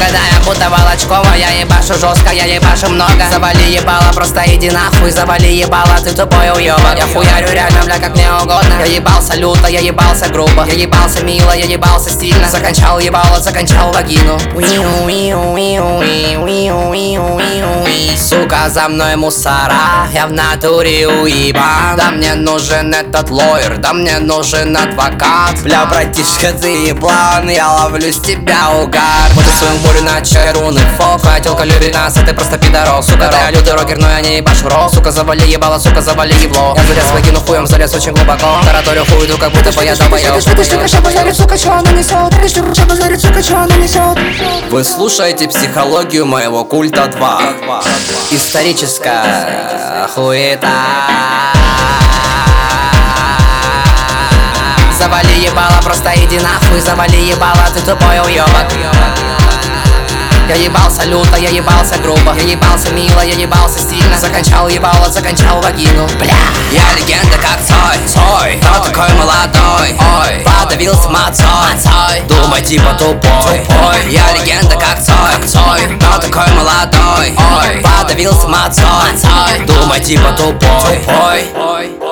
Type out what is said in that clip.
выглядая будто Волочкова. Я ебашу жестко, я ебашу много. Завали ебало, просто иди нахуй. Завали ебало, ты тупой уёбок. Я хуярю реально, бля, как мне угодно. Я ебался люто, я ебался грубо. Я ебался мило, я ебался стильно. Закончал ебало, закончал вагину. Сука, за мной мусора, я в натуре уебан. Да мне нужен этот лоер, да мне нужен адвокат. Бля, братишка, ты еблан, я ловлю с тебя угар. Буду свою бурю на чайруны фок. Твоя тёлка любит нас, а ты просто пидорок. Сука, да я лютый рокер, но я не ебашу рок. Сука, завали ебало, сука, завали ебло. Я залез вагину хуем, залез очень глубоко. Тараторю хуйду, как будто бы я долбоёб. Ты что, каша базарит, сука, чё она несёт? Ты что, каша базарит, сука, чё она несёт? Вы слушаете психологию моего культа 2. Историческая хуета. Завали ебало, просто иди нахуй. Завали ебало, ты тупой уёбок. Я ебался люто, я ебался грубо. Я ебался мило, я ебался стильно. Закончал ебало, закончал вагину. Бля, я легенда как Цой. Но такой молодой, ой, подавился мацой. Думай типа тупой. Я легенда как Цой. Но такой молодой, ой, подавился мацой. Думай типа тупой.